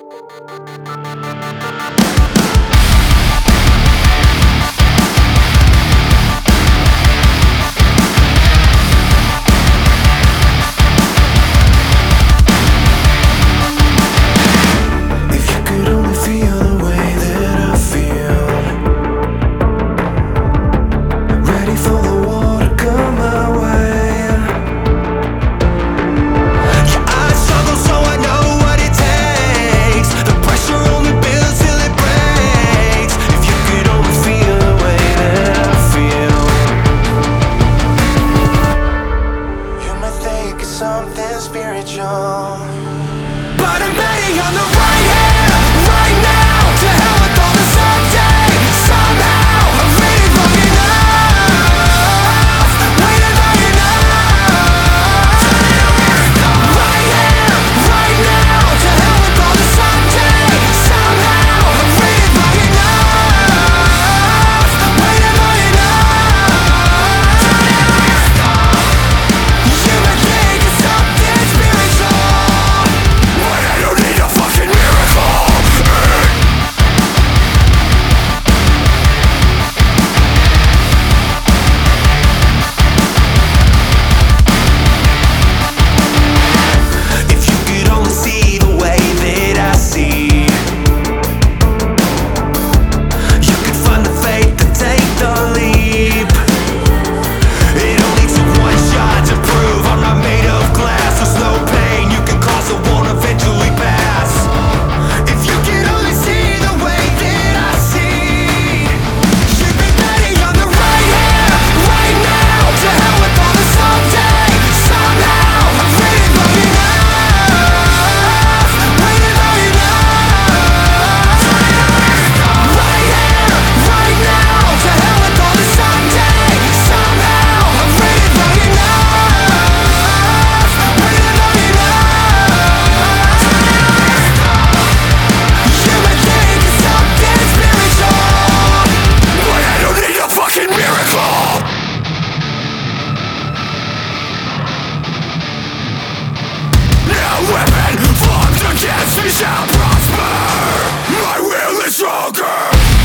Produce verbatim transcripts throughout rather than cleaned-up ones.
Something spiritual, but I'm betting on the right hand right now. To hell with all the someday. Somehow I've waited long enough, waited long enough. Right here, right now. To hell with all the someday. Somehow I've waited long enough, waited long enough. You would think it's something spiritual, but I don't need a fucking miracle. If you could only see the way that I see, you could find the faith to take the leap. It only took one shot to prove I'm not made of glass. There's no pain you can cause, it won't eventually pass. If you could only see the way that I see, you'd be betting on the right hand right now. To hell with all the someday. Somehow I've waited long enough, waited long enough. Right here, right now. To hell with all the someday. Somehow I've waited long enough, waited long enough. You would think it's something spiritual, but I don't need a fucking miracle. No weapon formed against me shall prosper. My will is stronger.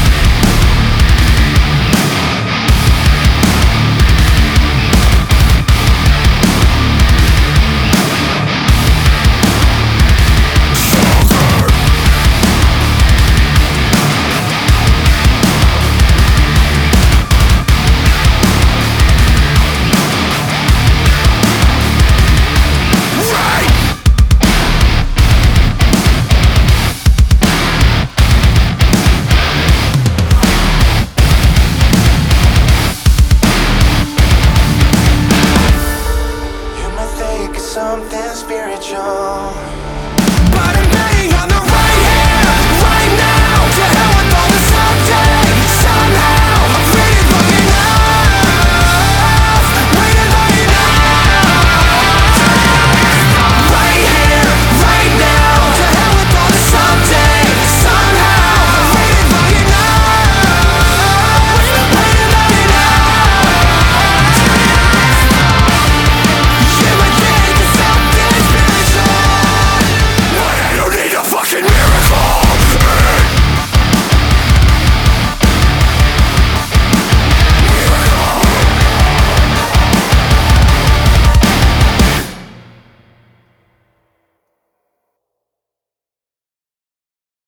Stronger. Right. You might think it's something spiritual,